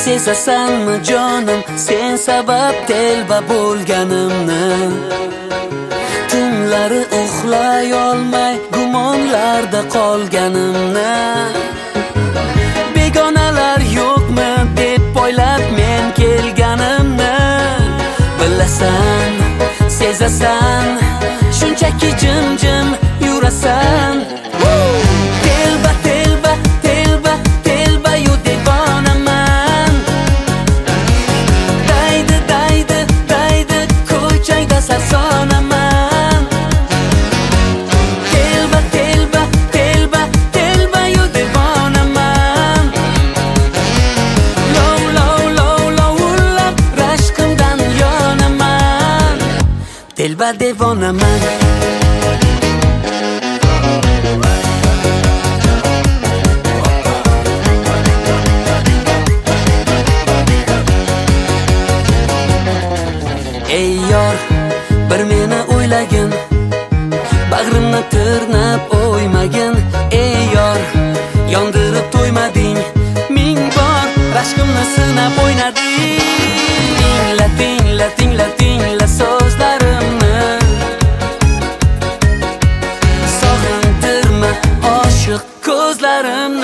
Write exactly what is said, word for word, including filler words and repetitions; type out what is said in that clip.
Sezasanmi jonim, sen sabab telba bo'lganimni? Tunlari uxlay olmay gumonlarda qolganimni, begonalar yo'qmi deb poylab men kelganimni. Bilasan, sezasan, shunchaki jim-jim yurasan. Telba, telba, telba, telba yu devonaman. Daydi, daydi, daydi, ko'chayda sarsonaman. Telba, telba, telba, telba yu devonaman. Lov, lov, lov, lovullab rashqimdan yonaman. Telba devonaman. Ey yor, bir meni o'ylagin, bag'rimni tirnab o'ymagin. Ey yor, yondirib to'ymading, ming bor rashqimni sinab o'ynading. Tingla, tingla, tingla, tingla so'zlarimni, sog'intirma oshiq ko'zlarimni.